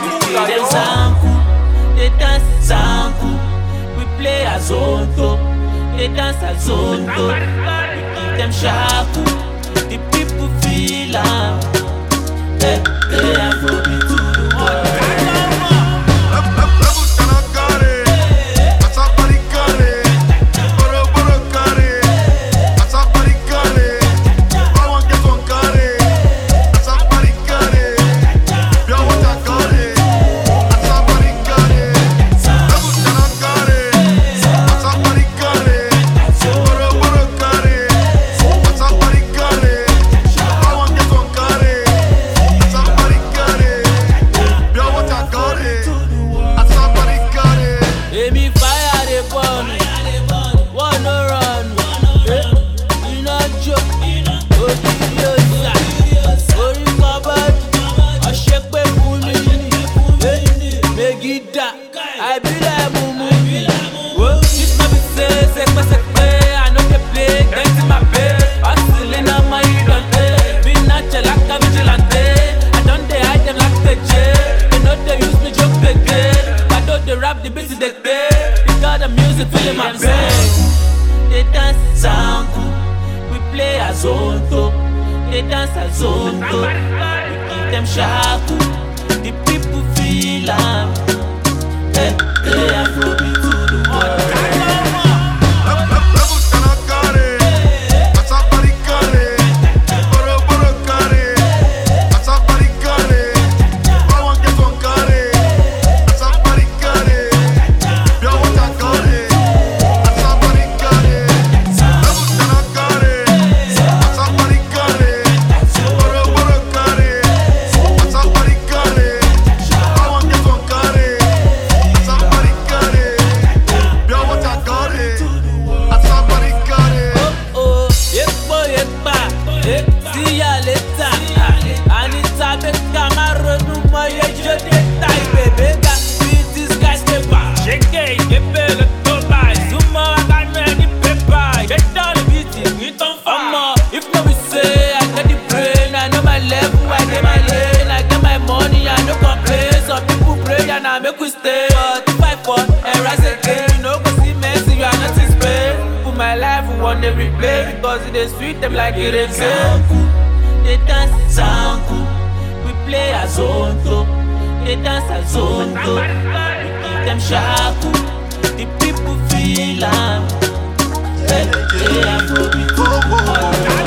give them zanku, they dance zanku. We play azonto, they dance azonto. We give them shaku, the people feel am. Hey, they Afrobeat to the world. I be like mumu. This no be say, sekpe. I know they play, get in my bed. Hustling on my idante. Be natural like a vigilante. I don't they hide them like the jail. They know they use me joke again. I know they rap the beats they play. They got the music filling my brain. They dance zanku, we play azonto. They dance azonto, we give them shaku. The people feel am. Hey, they Afrobeat to the world. See ya later. Anita Becca, Maronu, my agent, type, baby. Got this guy's paper. Shake it, get better, go by. Zuma, I got many paper. Get down the beating, we don't fama. If no, we say, I got the brain, I know my level, I get my lane, I get my money, I no complain. Some people pray and I make we stay. But if I fall, and rise again, you know, go see Messi, you are not in Spain. Put my life on the replay because it sweet them like it is. They dance zanku, we play azonto. They dance azonto, we give them shaku. The people feel am. Hey, they Afrobeat to the world.